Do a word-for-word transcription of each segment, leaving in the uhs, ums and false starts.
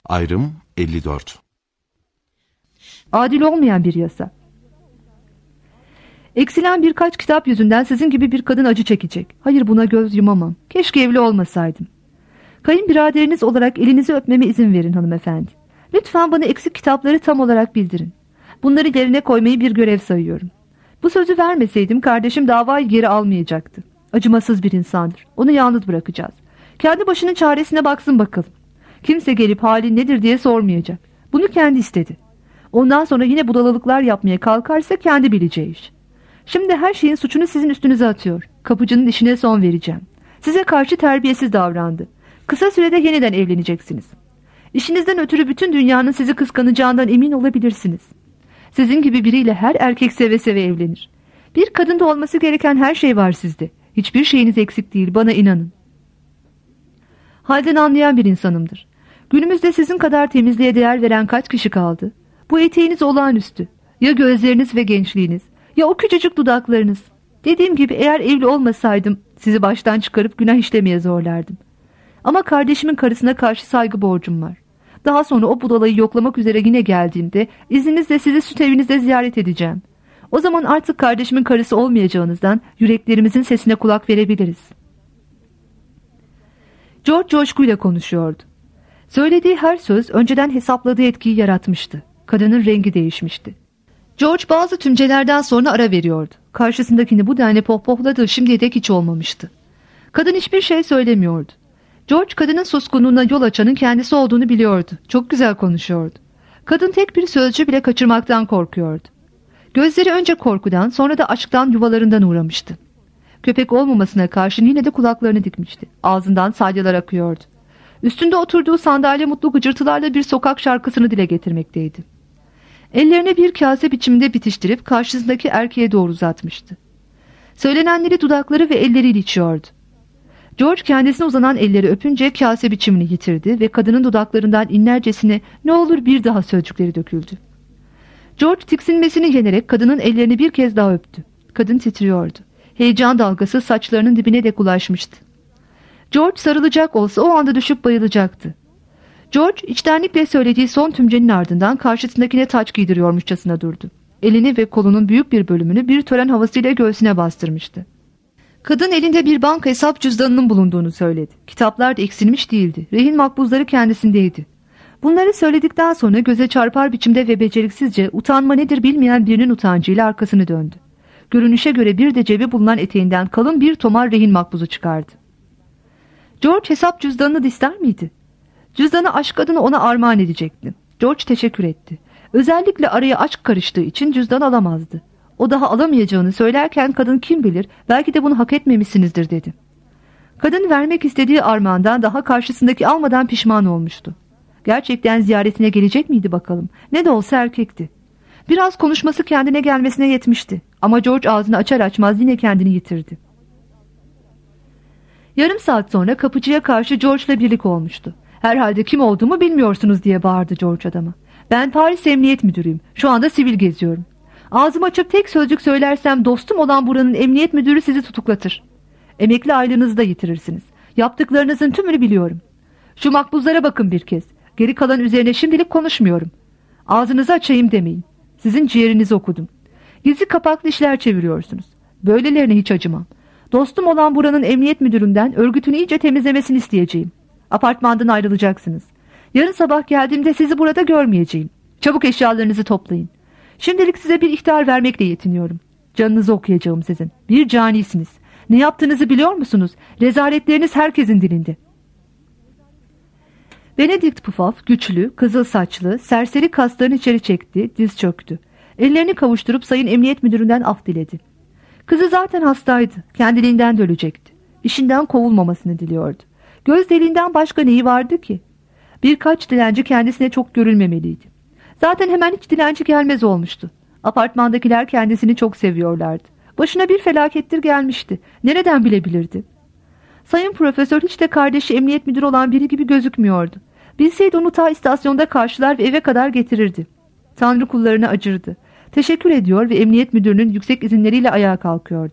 Ayrım elli dört. Adil olmayan bir yasa. Eksilen birkaç kitap yüzünden sizin gibi bir kadın acı çekecek. Hayır, buna göz yumamam. Keşke evli olmasaydım. Kayınbiraderiniz olarak elinizi öpmeme izin verin hanımefendi. Lütfen bana eksik kitapları tam olarak bildirin. Bunları yerine koymayı bir görev sayıyorum. Bu sözü vermeseydim kardeşim davayı geri almayacaktı. Acımasız bir insandır. Onu yalnız bırakacağız. Kendi başının çaresine baksın bakalım. Kimse gelip halin nedir diye sormayacak. Bunu kendi istedi. Ondan sonra yine budalalıklar yapmaya kalkarsa kendi bileceği iş. Şimdi her şeyin suçunu sizin üstünüze atıyor. Kapıcının işine son vereceğim. Size karşı terbiyesiz davrandı. Kısa sürede yeniden evleneceksiniz. İşinizden ötürü bütün dünyanın sizi kıskanacağından emin olabilirsiniz. Sizin gibi biriyle her erkek seve seve evlenir. Bir kadında olması gereken her şey var sizde. Hiçbir şeyiniz eksik değil, bana inanın. Halden anlayan bir insanımdır. Günümüzde sizin kadar temizliğe değer veren kaç kişi kaldı? Bu eteğiniz olağanüstü. Ya gözleriniz ve gençliğiniz, ya o küçücük dudaklarınız. Dediğim gibi eğer evli olmasaydım sizi baştan çıkarıp günah işlemeye zorlardım. Ama kardeşimin karısına karşı saygı borcum var. Daha sonra o budalayı yoklamak üzere yine geldiğimde izninizle sizi süt evinizde ziyaret edeceğim. O zaman artık kardeşimin karısı olmayacağınızdan yüreklerimizin sesine kulak verebiliriz. George coşkuyla konuşuyordu. Söylediği her söz önceden hesapladığı etkiyi yaratmıştı. Kadının rengi değişmişti. George bazı tümcelerden sonra ara veriyordu. Karşısındakini bu denli pohpohladığı şimdiye dek hiç olmamıştı. Kadın hiçbir şey söylemiyordu. George kadının suskunluğuna yol açanın kendisi olduğunu biliyordu. Çok güzel konuşuyordu. Kadın tek bir sözcüğü bile kaçırmaktan korkuyordu. Gözleri önce korkudan sonra da aşktan yuvalarından uğramıştı. Köpek olmamasına karşın yine de kulaklarını dikmişti. Ağzından salyalar akıyordu. Üstünde oturduğu sandalye mutlu gıcırtılarla bir sokak şarkısını dile getirmekteydi. Ellerini bir kase biçiminde bitiştirip karşısındaki erkeğe doğru uzatmıştı. Söylenenleri dudakları ve elleriyle içiyordu. George kendisine uzanan elleri öpünce kase biçimini yitirdi ve kadının dudaklarından inlercesine "ne olur bir daha" sözcükleri döküldü. George tiksinmesini yenerek kadının ellerini bir kez daha öptü. Kadın titriyordu. Heyecan dalgası saçlarının dibine dek ulaşmıştı. George sarılacak olsa o anda düşüp bayılacaktı. George içtenlikle söylediği son tümcenin ardından karşısındakine taç giydiriyormuşçasına durdu. Elini ve kolunun büyük bir bölümünü bir tören havasıyla göğsüne bastırmıştı. Kadın elinde bir banka hesap cüzdanının bulunduğunu söyledi. Kitaplar da eksilmiş değildi. Rehin makbuzları kendisindeydi. Bunları söyledikten sonra göze çarpar biçimde ve beceriksizce utanma nedir bilmeyen birinin utancıyla arkasını döndü. Görünüşe göre bir de cebi bulunan eteğinden kalın bir tomar rehin makbuzu çıkardı. George hesap cüzdanını da ister miydi? Cüzdanı aşk adına ona armağan edecekti. George teşekkür etti. Özellikle araya aşk karıştığı için cüzdan alamazdı. O daha alamayacağını söylerken kadın kim bilir belki de bunu hak etmemişsinizdir dedi. Kadın vermek istediği armağandan daha karşısındaki almadan pişman olmuştu. Gerçekten ziyaretine gelecek miydi bakalım? Ne de olsa erkekti. Biraz konuşması kendine gelmesine yetmişti. Ama George ağzını açar açmaz yine kendini yitirdi. Yarım saat sonra kapıcıya karşı George'la birlik olmuştu. "Herhalde kim olduğumu bilmiyorsunuz" diye bağırdı George adama. "Ben Paris Emniyet Müdürüyüm. Şu anda sivil geziyorum. Ağzımı açıp tek sözcük söylersem dostum olan buranın emniyet müdürü sizi tutuklatır. Emekli aylığınızı da yitirirsiniz. Yaptıklarınızın tümünü biliyorum. Şu makbuzlara bakın bir kez. Geri kalan üzerine şimdilik konuşmuyorum. Ağzınızı açayım demeyin. Sizin ciğerinizi okudum. Gizli kapaklı işler çeviriyorsunuz. Böylelerine hiç acımam. Dostum olan buranın emniyet müdüründen örgütünü iyice temizlemesini isteyeceğim. Apartmandan ayrılacaksınız. Yarın sabah geldiğimde sizi burada görmeyeceğim. Çabuk eşyalarınızı toplayın. Şimdilik size bir ihtar vermekle yetiniyorum. Canınızı okuyacağım sizin. Bir canisiniz. Ne yaptığınızı biliyor musunuz? Rezaletleriniz herkesin dilinde." Benedict Pufaf güçlü, kızıl saçlı, serseri kaslarını içeri çekti, diz çöktü. Ellerini kavuşturup Sayın Emniyet Müdürü'nden af diledi. Kızı zaten hastaydı, kendiliğinden de ölecekti. İşinden kovulmamasını diliyordu. Göz deliğinden başka neyi vardı ki? Birkaç dilenci kendisine çok görülmemeliydi. Zaten hemen hiç dilenci gelmez olmuştu. Apartmandakiler kendisini çok seviyorlardı. Başına bir felakettir gelmişti. Nereden bilebilirdi? Sayın Profesör hiç de kardeşi emniyet müdürü olan biri gibi gözükmüyordu. Bilseydi onu ta istasyonda karşılar ve eve kadar getirirdi. Tanrı kullarına acırdı. Teşekkür ediyor ve emniyet müdürünün yüksek izinleriyle ayağa kalkıyordu.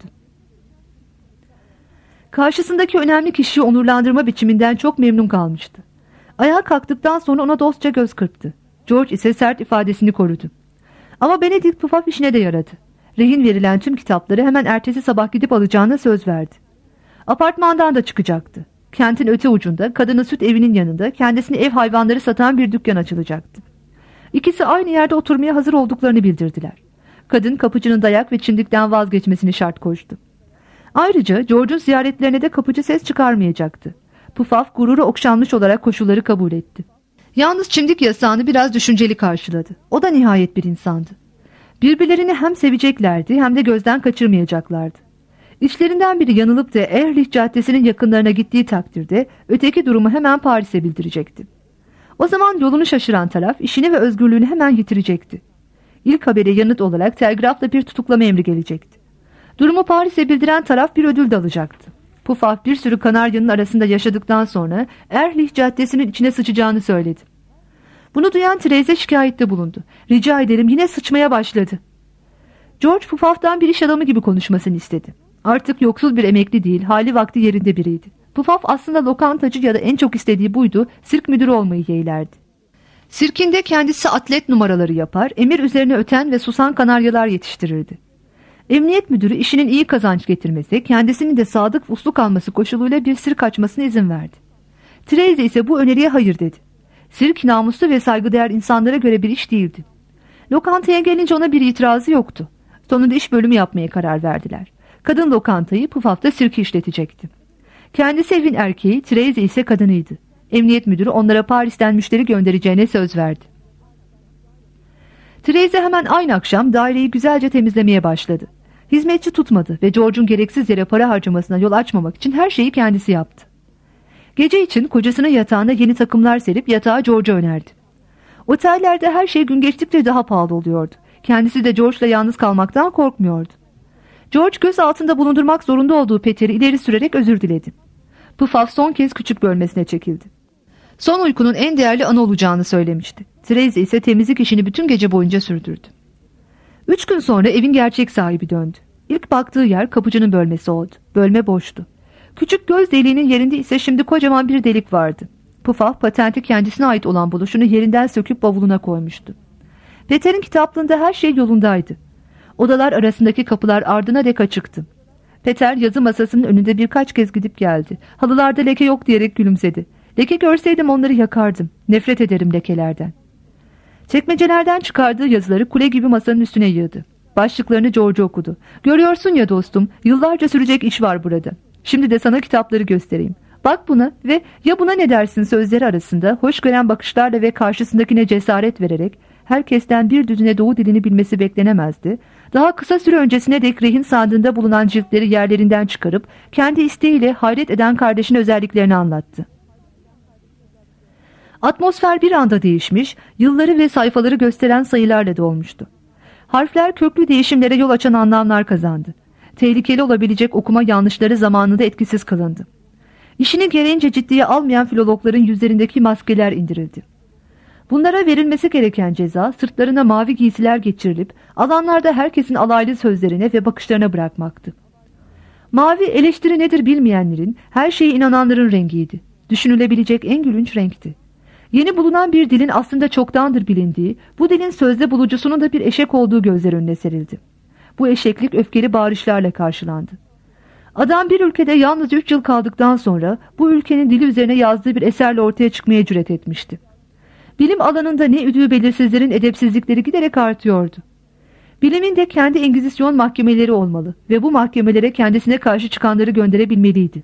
Karşısındaki önemli kişiyi onurlandırma biçiminden çok memnun kalmıştı. Ayağa kalktıktan sonra ona dostça göz kırptı. George ise sert ifadesini korudu. Ama Benedict Pufaf işine de yaradı. Rehin verilen tüm kitapları hemen ertesi sabah gidip alacağına söz verdi. Apartmandan da çıkacaktı. Kentin öte ucunda, kadının süt evinin yanında kendisine ev hayvanları satan bir dükkan açılacaktı. İkisi aynı yerde oturmaya hazır olduklarını bildirdiler. Kadın kapıcının dayak ve çimdikten vazgeçmesini şart koştu. Ayrıca George'un ziyaretlerine de kapıcı ses çıkarmayacaktı. Pufaf gururu okşanmış olarak koşulları kabul etti. Yalnız çimdik yasağını biraz düşünceli karşıladı. O da nihayet bir insandı. Birbirlerini hem seveceklerdi hem de gözden kaçırmayacaklardı. İçlerinden biri yanılıp da Ehrlich Caddesi'nin yakınlarına gittiği takdirde öteki durumu hemen Paris'e bildirecekti. O zaman yolunu şaşıran taraf işini ve özgürlüğünü hemen yitirecekti. İlk habere yanıt olarak telgrafla bir tutuklama emri gelecekti. Durumu Paris'e bildiren taraf bir ödül de alacaktı. Pufaf bir sürü kanaryanın arasında yaşadıktan sonra Ehrlich Caddesi'nin içine sıçacağını söyledi. Bunu duyan Therese şikayette bulundu. Rica ederim, yine sıçmaya başladı. George Pufaf'tan bir iş adamı gibi konuşmasını istedi. Artık yoksul bir emekli değil, hali vakti yerinde biriydi. Pufaf aslında lokantacı ya da en çok istediği buydu, sirk müdürü olmayı yeğlerdi. Sirkinde kendisi atlet numaraları yapar, emir üzerine öten ve susan kanaryalar yetiştirirdi. Emniyet müdürü işinin iyi kazanç getirmesi, kendisinin de sadık uslu kalması koşuluyla bir sirk açmasına izin verdi. Therese ise bu öneriye hayır dedi. Sirk namuslu ve saygıdeğer insanlara göre bir iş değildi. Lokantaya gelince ona bir itirazı yoktu. Sonunda iş bölümü yapmaya karar verdiler. Kadın lokantayı, Pufaf da sirki işletecekti. Kendisi evin erkeği, Therese ise kadınıydı. Emniyet müdürü onlara Paris'ten müşteri göndereceğine söz verdi. Therese hemen aynı akşam daireyi güzelce temizlemeye başladı. Hizmetçi tutmadı ve George'un gereksiz yere para harcamasına yol açmamak için her şeyi kendisi yaptı. Gece için kocasının yatağına yeni takımlar serip yatağı George'a önerdi. Otellerde her şey gün geçtikçe daha pahalı oluyordu. Kendisi de George'la yalnız kalmaktan korkmuyordu. George göz altında bulundurmak zorunda olduğu Peter'i ileri sürerek özür diledi. Pufaf son kez küçük bölmesine çekildi. Son uykunun en değerli anı olacağını söylemişti. Therese ise temizlik işini bütün gece boyunca sürdürdü. Üç gün sonra evin gerçek sahibi döndü. İlk baktığı yer kapıcının bölmesi oldu. Bölme boştu. Küçük göz deliğinin yerinde ise şimdi kocaman bir delik vardı. Pufaf patenti kendisine ait olan buluşunu yerinden söküp bavuluna koymuştu. Peter'in kitaplığında her şey yolundaydı. Odalar arasındaki kapılar ardına dek açıktı. Peter yazı masasının önünde birkaç kez gidip geldi. Halılarda leke yok diyerek gülümsedi. Leke görseydim onları yakardım. Nefret ederim lekelerden. Çekmecelerden çıkardığı yazıları kule gibi masanın üstüne yığdı. Başlıklarını George okudu. Görüyorsun ya dostum, yıllarca sürecek iş var burada. Şimdi de sana kitapları göstereyim. Bak buna ve ya buna ne dersin sözleri arasında hoş gören bakışlarla ve karşısındakine cesaret vererek herkesten bir düzine doğu dilini bilmesi beklenemezdi. Daha kısa süre öncesine dek rehin sandığında bulunan ciltleri yerlerinden çıkarıp kendi isteğiyle hayret eden kardeşine özelliklerini anlattı. Atmosfer bir anda değişmiş, yılları ve sayfaları gösteren sayılarla dolmuştu. Harfler köklü değişimlere yol açan anlamlar kazandı. Tehlikeli olabilecek okuma yanlışları zamanında etkisiz kılındı. İşini gereğince ciddiye almayan filologların yüzlerindeki maskeler indirildi. Bunlara verilmesi gereken ceza sırtlarına mavi giysiler geçirilip alanlarda herkesin alaylı sözlerine ve bakışlarına bırakmaktı. Mavi eleştiri nedir bilmeyenlerin, her şeye inananların rengiydi. Düşünülebilecek en gülünç renkti. Yeni bulunan bir dilin aslında çoktandır bilindiği, bu dilin sözde bulucusunun da bir eşek olduğu gözler önüne serildi. Bu eşeklik öfkeli bağırışlarla karşılandı. Adam bir ülkede yalnızca üç yıl kaldıktan sonra bu ülkenin dili üzerine yazdığı bir eserle ortaya çıkmaya cüret etmişti. Bilim alanında ne üdüğü belirsizlerin edepsizlikleri giderek artıyordu. Bilimin de kendi engizisyon mahkemeleri olmalı ve bu mahkemelere kendisine karşı çıkanları gönderebilmeliydi.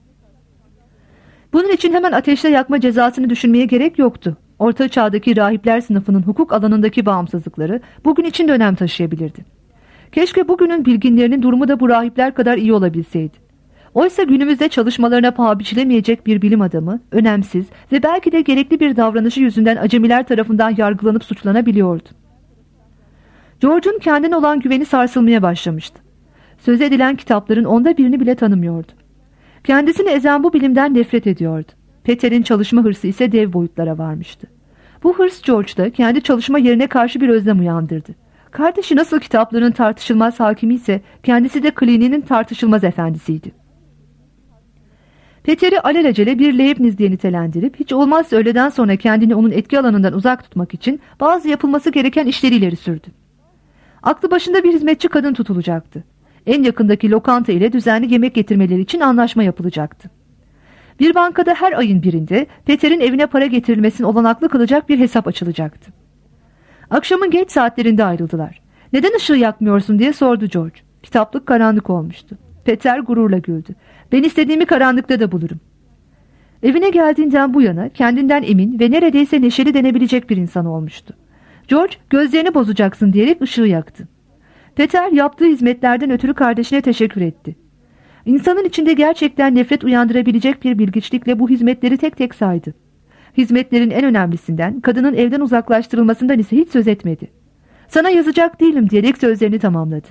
Bunun için hemen ateşle yakma cezasını düşünmeye gerek yoktu. Orta çağdaki rahipler sınıfının hukuk alanındaki bağımsızlıkları bugün için de önem taşıyabilirdi. Keşke bugünün bilginlerinin durumu da bu rahipler kadar iyi olabilseydi. Oysa günümüzde çalışmalarına paha biçilemeyecek bir bilim adamı, önemsiz ve belki de gerekli bir davranışı yüzünden acemiler tarafından yargılanıp suçlanabiliyordu. George'un kendine olan güveni sarsılmaya başlamıştı. Söz edilen kitapların onda birini bile tanımıyordu. Kendisini ezen bu bilimden nefret ediyordu. Peter'in çalışma hırsı ise dev boyutlara varmıştı. Bu hırs George'da kendi çalışma yerine karşı bir özlem uyandırdı. Kardeşi nasıl kitapların tartışılmaz hakimi ise kendisi de kliniğinin tartışılmaz efendisiydi. Peter'i alelacele bir Leibniz diye nitelendirip hiç olmazsa öğleden sonra kendini onun etki alanından uzak tutmak için bazı yapılması gereken işleri ileri sürdü. Aklı başında bir hizmetçi kadın tutulacaktı. En yakındaki lokanta ile düzenli yemek getirmeleri için anlaşma yapılacaktı. Bir bankada her ayın birinde Peter'in evine para getirilmesini olanaklı kılacak bir hesap açılacaktı. Akşamın geç saatlerinde ayrıldılar. "Neden ışığı yakmıyorsun?" diye sordu George. Kitaplık karanlık olmuştu. Peter gururla güldü. "Ben istediğimi karanlıkta da bulurum." Evine geldiğinden bu yana kendinden emin ve neredeyse neşeli denebilecek bir insan olmuştu. George, "Gözlerini bozacaksın" diyerek ışığı yaktı. Peter yaptığı hizmetlerden ötürü kardeşine teşekkür etti. İnsanın içinde gerçekten nefret uyandırabilecek bir bilgiçlikle bu hizmetleri tek tek saydı. Hizmetlerin en önemlisinden, kadının evden uzaklaştırılmasından ise hiç söz etmedi. "Sana yazacak değilim" diyerek sözlerini tamamladı.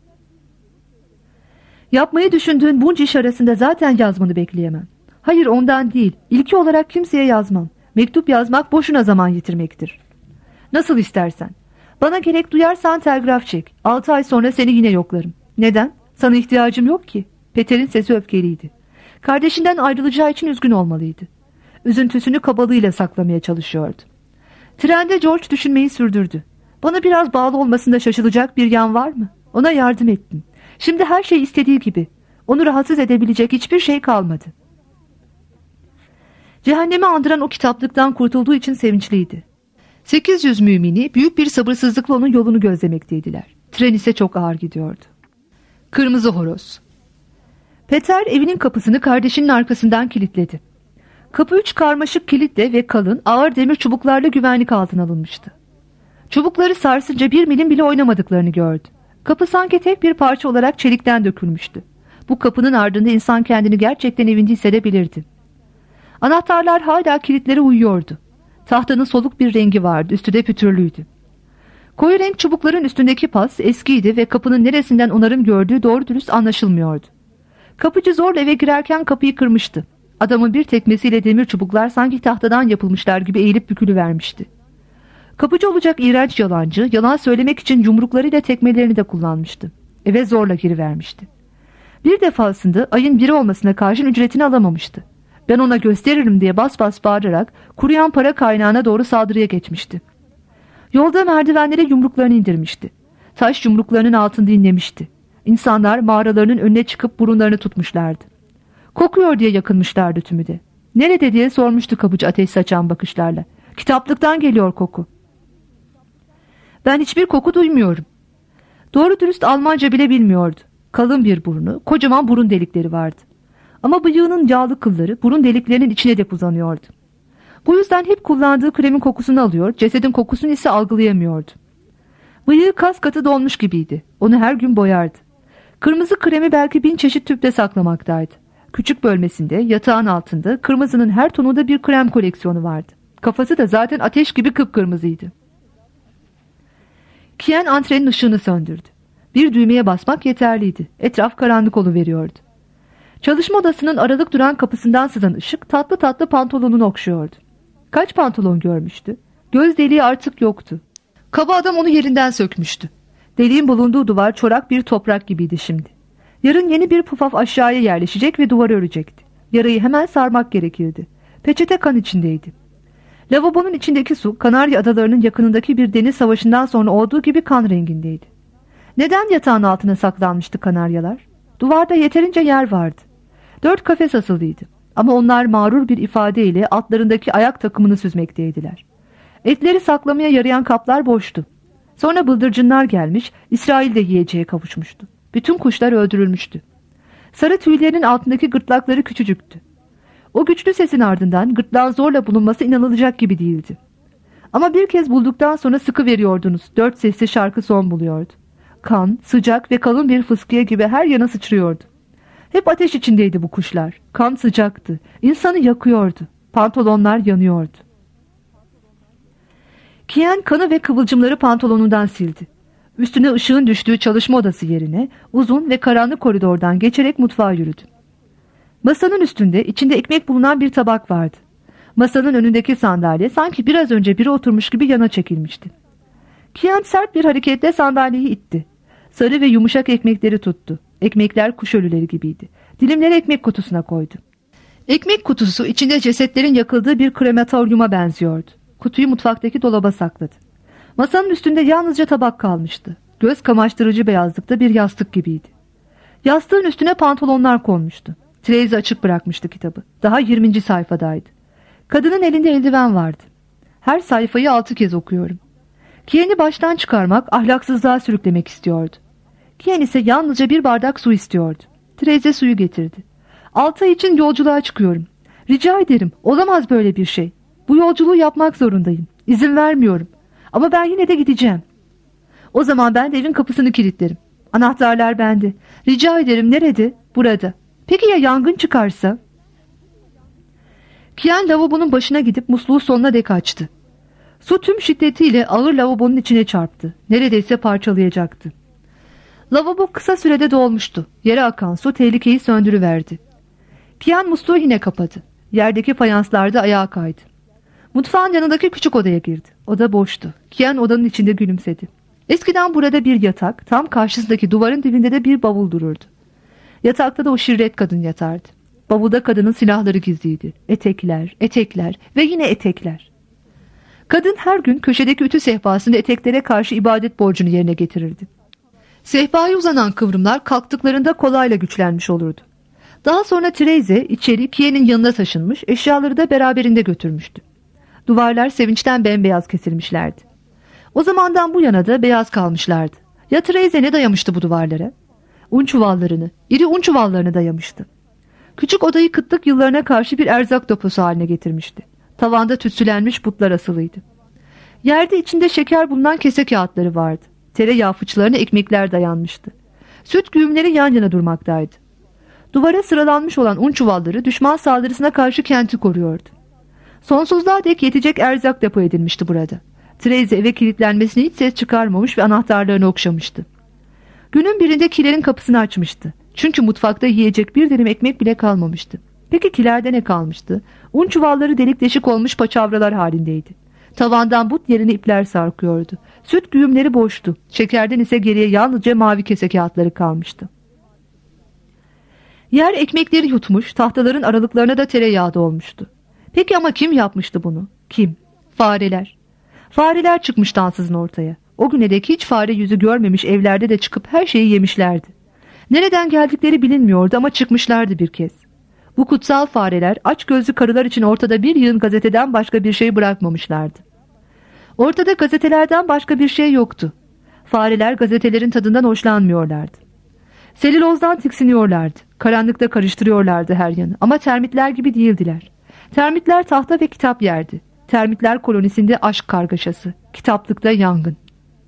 "Yapmayı düşündüğün bunca iş arasında zaten yazmanı bekleyemem." "Hayır, ondan değil. İlki olarak kimseye yazmam. Mektup yazmak boşuna zaman yitirmektir." "Nasıl istersen. Bana gerek duyarsan telgraf çek. Altı ay sonra seni yine yoklarım." "Neden? Sana ihtiyacım yok ki." Peter'in sesi öfkeliydi. Kardeşinden ayrılacağı için üzgün olmalıydı. Üzüntüsünü kabalığıyla saklamaya çalışıyordu. Trende George düşünmeyi sürdürdü. "Bana biraz bağlı olmasında şaşılacak bir yan var mı? Ona yardım ettim. Şimdi her şey istediği gibi. Onu rahatsız edebilecek hiçbir şey kalmadı." Cehennemi andıran o kitaplıktan kurtulduğu için sevinçliydi. sekiz yüz mümini büyük bir sabırsızlıkla onun yolunu gözlemekteydiler. Tren ise çok ağır gidiyordu. Kırmızı horoz. Peter evinin kapısını kardeşinin arkasından kilitledi. Kapı üç karmaşık kilitle ve kalın, ağır demir çubuklarla güvenlik altına alınmıştı. Çubukları sarsınca bir milim bile oynamadıklarını gördü. Kapı sanki tek bir parça olarak çelikten dökülmüştü. Bu kapının ardında insan kendini gerçekten evinde hissedebilirdi. Anahtarlar hala kilitlere uyuyordu. Tahtanın soluk bir rengi vardı, üstü de pütürlüydü. Koyu renk çubukların üstündeki pas eskiydi ve kapının neresinden onarım gördüğü doğru dürüst anlaşılmıyordu. Kapıcı zorla eve girerken kapıyı kırmıştı. Adamın bir tekmesiyle demir çubuklar sanki tahtadan yapılmışlar gibi eğilip bükülüvermişti. Kapıcı olacak iğrenç yalancı, yalan söylemek için yumruklarıyla tekmelerini de kullanmıştı. Eve zorla girivermişti. Bir defasında ayın biri olmasına karşın ücretini alamamıştı. "Ben ona gösteririm" diye bas bas bağırarak kuruyan para kaynağına doğru saldırıya geçmişti. Yolda merdivenlere yumruklarını indirmişti. Taş yumruklarının altında inlemişti. İnsanlar mağaralarının önüne çıkıp burunlarını tutmuşlardı. Kokuyor diye yakınmışlardı tümü de. "Nerede?" diye sormuştu kapıcı ateş saçan bakışlarla. "Kitaplıktan geliyor koku." "Ben hiçbir koku duymuyorum." Doğru dürüst Almanca bile bilmiyordu. Kalın bir burnu, kocaman burun delikleri vardı. Ama bıyığının yağlı kılları burun deliklerinin içine dek uzanıyordu. Bu yüzden hep kullandığı kremin kokusunu alıyor, cesedin kokusunu ise algılayamıyordu. Bıyığı kas katı donmuş gibiydi. Onu her gün boyardı. Kırmızı kremi belki bin çeşit tüpte saklamaktaydı. Küçük bölmesinde, yatağın altında, kırmızının her tonunda bir krem koleksiyonu vardı. Kafası da zaten ateş gibi kıpkırmızıydı. Kien antrenin ışığını söndürdü. Bir düğmeye basmak yeterliydi. Etraf karanlık oluveriyordu. Çalışma odasının aralık duran kapısından sızan ışık tatlı tatlı pantolonunu okşuyordu. Kaç pantolon görmüştü? Göz deliği artık yoktu. Kaba adam onu yerinden sökmüştü. Deliğin bulunduğu duvar çorak bir toprak gibiydi şimdi. Yarın yeni bir pufaf aşağıya yerleşecek ve duvarı örecekti. Yarayı hemen sarmak gerekirdi. Peçete kan içindeydi. Lavabonun içindeki su, Kanarya Adaları'nın yakınındaki bir deniz savaşından sonra olduğu gibi kan rengindeydi. Neden yatağın altına saklanmıştı kanaryalar? Duvarda yeterince yer vardı. Dört kafes asılıydı. Ama onlar mağrur bir ifadeyle altlarındaki ayak takımını süzmekteydiler. Etleri saklamaya yarayan kaplar boştu. Sonra bıldırcınlar gelmiş, İsrail de yiyeceğe kavuşmuştu. Bütün kuşlar öldürülmüştü. Sarı tüylerinin altındaki gırtlakları küçücüktü. O güçlü sesin ardından gırtlağın zorla bulunması inanılacak gibi değildi. Ama bir kez bulduktan sonra sıkı veriyordunuz. Dört sesli şarkı son buluyordu. Kan, sıcak ve kalın bir fıskiye gibi her yana sıçrıyordu. Hep ateş içindeydi bu kuşlar. Kan sıcaktı. İnsanı yakıyordu. Pantolonlar yanıyordu. Kien kanı ve kıvılcımları pantolonundan sildi. Üstüne ışığın düştüğü çalışma odası yerine uzun ve karanlık koridordan geçerek mutfağa yürüdü. Masanın üstünde içinde ekmek bulunan bir tabak vardı. Masanın önündeki sandalye sanki biraz önce biri oturmuş gibi yana çekilmişti. Kien sert bir hareketle sandalyeyi itti. Sarı ve yumuşak ekmekleri tuttu. Ekmekler kuş ölüleri gibiydi. Dilimleri ekmek kutusuna koydu. Ekmek kutusu içinde cesetlerin yakıldığı bir krematoryuma benziyordu. Kutuyu mutfaktaki dolaba sakladı. Masanın üstünde yalnızca tabak kalmıştı. Göz kamaştırıcı beyazlıkta bir yastık gibiydi. Yastığın üstüne pantolonlar konmuştu. Tracy açık bırakmıştı kitabı. Daha yirminci sayfadaydı. Kadının elinde eldiven vardı. Her sayfayı altı kez okuyorum. Kiyen'i baştan çıkarmak, ahlaksızlığa sürüklemek istiyordu. Kiyen ise yalnızca bir bardak su istiyordu. Tracy suyu getirdi. Altı ay için yolculuğa çıkıyorum. Rica ederim, olamaz böyle bir şey. Bu yolculuğu yapmak zorundayım. İzin vermiyorum. Ama ben yine de gideceğim. O zaman ben de evin kapısını kilitlerim. Anahtarlar bende. Rica ederim, nerede? Burada. Peki ya yangın çıkarsa? Kiyen lavabonun başına gidip musluğu sonuna dek açtı. Su tüm şiddetiyle ağır lavabonun içine çarptı. Neredeyse parçalayacaktı. Lavabo kısa sürede dolmuştu. Yere akan su tehlikeyi söndürüverdi. Kiyen musluğu yine kapadı. Yerdeki fayanslarda ayağa kaydı. Mutfağın yanındaki küçük odaya girdi. Oda boştu. Kiyen odanın içinde gülümsedi. Eskiden burada bir yatak, tam karşısındaki duvarın dibinde de bir bavul dururdu. Yatakta da o şirret kadın yatardı. Bavulda kadının silahları gizliydi. Etekler, etekler ve yine etekler. Kadın her gün köşedeki ütü sehpasında eteklere karşı ibadet borcunu yerine getirirdi. Sehpaya uzanan kıvrımlar kalktıklarında kolayla güçlenmiş olurdu. Daha sonra Tracy içeri Kiyen'in yanına taşınmış, eşyaları da beraberinde götürmüştü. Duvarlar sevinçten bembeyaz kesilmişlerdi. O zamandan bu yana da beyaz kalmışlardı. Ya Tracy ne dayamıştı bu duvarlara? Un çuvallarını, iri un çuvallarını dayamıştı. Küçük odayı kıtlık yıllarına karşı bir erzak deposu haline getirmişti. Tavanda tütsülenmiş butlar asılıydı. Yerde içinde şeker bulunan kese kağıtları vardı. Tereyağı fıçlarına ekmekler dayanmıştı. Süt güğümleri yan yana durmaktaydı. Duvara sıralanmış olan un çuvalları düşman saldırısına karşı kenti koruyordu. Sonsuzluğa dek yetecek erzak depo edilmişti burada. Tracy eve kilitlenmesine hiç ses çıkarmamış ve anahtarlarını okşamıştı. Günün birinde kilerin kapısını açmıştı. Çünkü mutfakta yiyecek bir dilim ekmek bile kalmamıştı. Peki kilerde ne kalmıştı? Un çuvalları delik deşik olmuş paçavralar halindeydi. Tavandan but yerine ipler sarkıyordu. Süt güğümleri boştu. Şekerden ise geriye yalnızca mavi kese kağıtları kalmıştı. Yer ekmekleri yutmuş, tahtaların aralıklarına da tereyağı dolmuştu. Peki ama kim yapmıştı bunu? Kim? Fareler. Fareler çıkmıştı ansızın ortaya. O güne dek hiç fare yüzü görmemiş evlerde de çıkıp her şeyi yemişlerdi. Nereden geldikleri bilinmiyordu ama çıkmışlardı bir kez. Bu kutsal fareler açgözlü karılar için ortada bir yığın gazeteden başka bir şey bırakmamışlardı. Ortada gazetelerden başka bir şey yoktu. Fareler gazetelerin tadından hoşlanmıyorlardı. Selülozdan tiksiniyorlardı. Karanlıkta karıştırıyorlardı her yanı. Ama termitler gibi değildiler. Termitler tahta ve kitap yerdi. Termitler kolonisinde aşk kargaşası. Kitaplıkta yangın.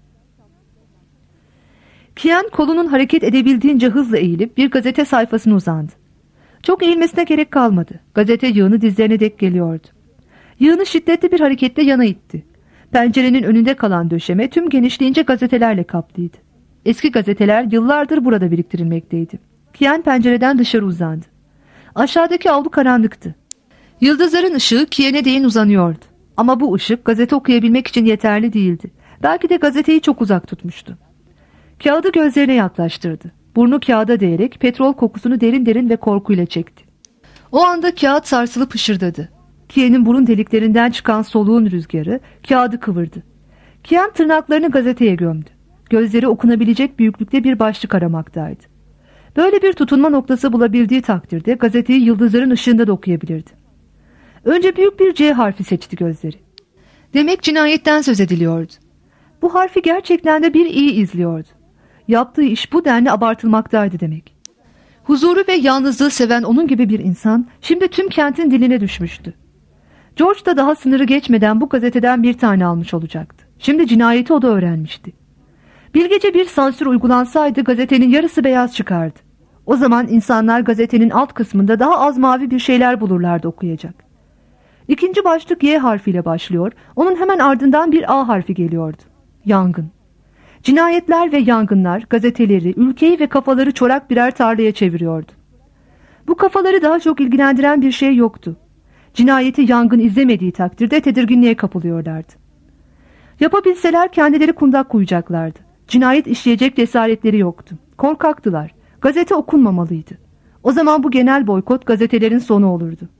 Kiyen kolunun hareket edebildiğince hızla eğilip bir gazete sayfasına uzandı. Çok eğilmesine gerek kalmadı. Gazete yığını dizlerine dek geliyordu. Yığını şiddetli bir hareketle yana itti. Pencerenin önünde kalan döşeme tüm genişliğince gazetelerle kaplıydı. Eski gazeteler yıllardır burada biriktirilmekteydi. Kiyen pencereden dışarı uzandı. Aşağıdaki avlu karanlıktı. Yıldızların ışığı Kiyen'e değin uzanıyordu. Ama bu ışık gazete okuyabilmek için yeterli değildi. Belki de gazeteyi çok uzak tutmuştu. Kağıdı gözlerine yaklaştırdı. Burnu kağıda değerek petrol kokusunu derin derin ve korkuyla çekti. O anda kağıt sarsılıp hışırdadı. Kiyen'in burun deliklerinden çıkan soluğun rüzgarı kağıdı kıvırdı. Kiyen tırnaklarını gazeteye gömdü. Gözleri okunabilecek büyüklükte bir başlık aramaktaydı. Böyle bir tutunma noktası bulabildiği takdirde gazeteyi yıldızların ışığında da okuyabilirdi. Önce büyük bir C harfi seçti gözleri. Demek cinayetten söz ediliyordu. Bu harfi gerçekten de bir iyi izliyordu. Yaptığı iş bu denli abartılmaktaydı demek. Huzuru ve yalnızlığı seven onun gibi bir insan şimdi tüm kentin diline düşmüştü. George da daha sınırı geçmeden bu gazeteden bir tane almış olacaktı. Şimdi cinayeti o da öğrenmişti. Bilgece bir sansür uygulansaydı gazetenin yarısı beyaz çıkardı. O zaman insanlar gazetenin alt kısmında daha az mavi bir şeyler bulurlardı okuyacak. İkinci başlık Y harfiyle başlıyor, onun hemen ardından bir A harfi geliyordu. Yangın. Cinayetler ve yangınlar gazeteleri, ülkeyi ve kafaları çorak birer tarlaya çeviriyordu. Bu kafaları daha çok ilgilendiren bir şey yoktu. Cinayeti yangın izlemediği takdirde tedirginliğe kapılıyorlardı. Yapabilseler kendileri kundak koyacaklardı. Cinayet işleyecek cesaretleri yoktu. Korkaktılar. Gazete okunmamalıydı. O zaman bu genel boykot gazetelerin sonu olurdu.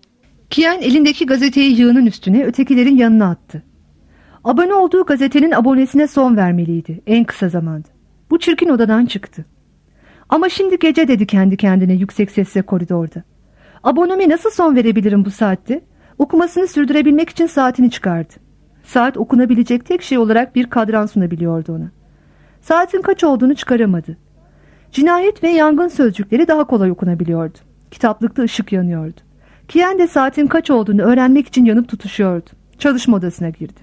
Kian elindeki gazeteyi yığının üstüne, ötekilerin yanına attı. Abone olduğu gazetenin abonesine son vermeliydi en kısa zamanda. Bu çirkin odadan çıktı. Ama şimdi gece dedi kendi kendine yüksek sesle koridorda. Aboneme nasıl son verebilirim bu saatte? Okumasını sürdürebilmek için saatini çıkardı. Saat okunabilecek tek şey olarak bir kadran sunabiliyordu ona. Saatin kaç olduğunu çıkaramadı. Cinayet ve yangın sözcükleri daha kolay okunabiliyordu. Kitaplıkta ışık yanıyordu. Kian de saatin kaç olduğunu öğrenmek için yanıp tutuşuyordu. Çalışma odasına girdi.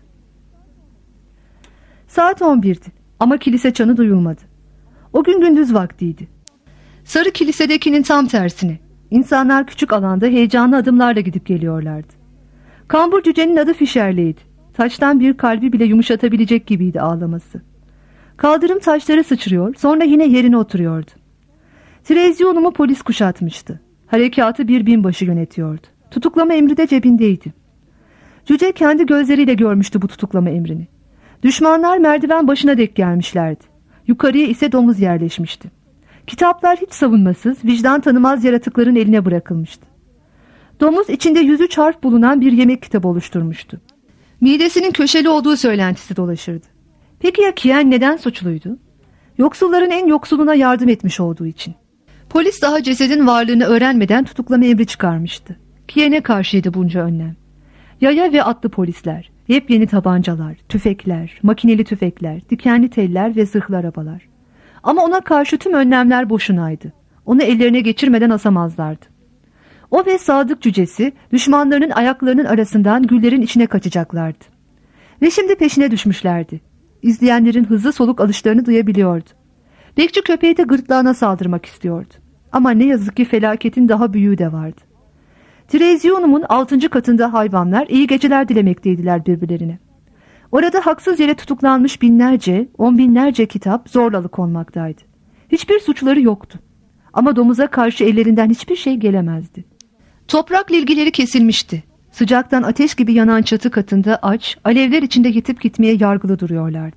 Saat on birdi ama kilise çanı duyulmadı. O gün gündüz vaktiydi. Sarı kilisedekinin tam tersine. İnsanlar küçük alanda heyecanlı adımlarla gidip geliyorlardı. Kambur cücenin adı Fişerleydi. Taştan bir kalbi bile yumuşatabilecek gibiydi ağlaması. Kaldırım taşları sıçrıyor, sonra yine yerine oturuyordu. Trezionumu polis kuşatmıştı. Harekatı bir binbaşı yönetiyordu. Tutuklama emri de cebindeydi. Cüce kendi gözleriyle görmüştü bu tutuklama emrini. Düşmanlar merdiven başına dek gelmişlerdi. Yukarıya ise domuz yerleşmişti. Kitaplar hiç savunmasız, vicdan tanımaz yaratıkların eline bırakılmıştı. Domuz içinde yüz üç harf bulunan bir yemek kitabı oluşturmuştu. Midesinin köşeli olduğu söylentisi dolaşırdı. Peki ya Kian neden suçluydu? Yoksulların en yoksuluna yardım etmiş olduğu için. Polis daha cesedin varlığını öğrenmeden tutuklama emri çıkarmıştı. Kian'e karşıydı bunca önlem. Yaya ve atlı polisler, yepyeni tabancalar, tüfekler, makineli tüfekler, dikenli teller ve zırhlı arabalar. Ama ona karşı tüm önlemler boşunaydı. Onu ellerine geçirmeden asamazlardı. O ve sadık cücesi düşmanlarının ayaklarının arasından güllerin içine kaçacaklardı. Ve şimdi peşine düşmüşlerdi. İzleyenlerin hızlı soluk alışlarını duyabiliyordu. Bekçi köpeği de gırtlağına saldırmak istiyordu. Ama ne yazık ki felaketin daha büyüğü de vardı. Trezionumun altıncı katında hayvanlar iyi geceler dilemekteydiler birbirlerine. Orada haksız yere tutuklanmış binlerce, on binlerce kitap zorla alıkonmaktaydı. Hiçbir suçları yoktu. Ama domuza karşı ellerinden hiçbir şey gelemezdi. Toprakla ilgileri kesilmişti. Sıcaktan ateş gibi yanan çatı katında aç, alevler içinde yitip gitmeye yargılı duruyorlardı.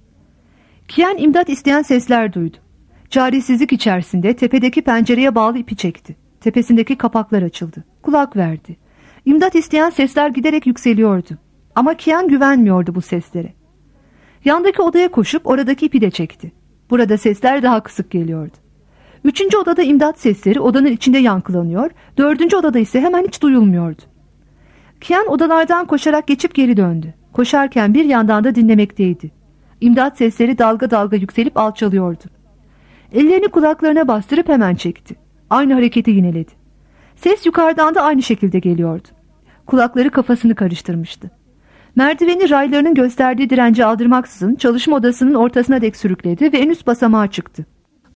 Kian imdat isteyen sesler duydu. Çaresizlik içerisinde tepedeki pencereye bağlı ipi çekti. Tepesindeki kapaklar açıldı. Kulak verdi. İmdat isteyen sesler giderek yükseliyordu. Ama Kian güvenmiyordu bu seslere. Yandaki odaya koşup oradaki ipi de çekti. Burada sesler daha kısık geliyordu. Üçüncü odada imdat sesleri odanın içinde yankılanıyor, dördüncü odada ise hemen hiç duyulmuyordu. Kian odalardan koşarak geçip geri döndü. Koşarken bir yandan da dinlemekteydi. İmdat sesleri dalga dalga yükselip alçalıyordu. Ellerini kulaklarına bastırıp hemen çekti. Aynı hareketi yineledi. Ses yukarıdan da aynı şekilde geliyordu. Kulakları kafasını karıştırmıştı. Merdiveni raylarının gösterdiği direnci aldırmaksızın çalışma odasının ortasına dek sürükledi ve en üst basamağa çıktı.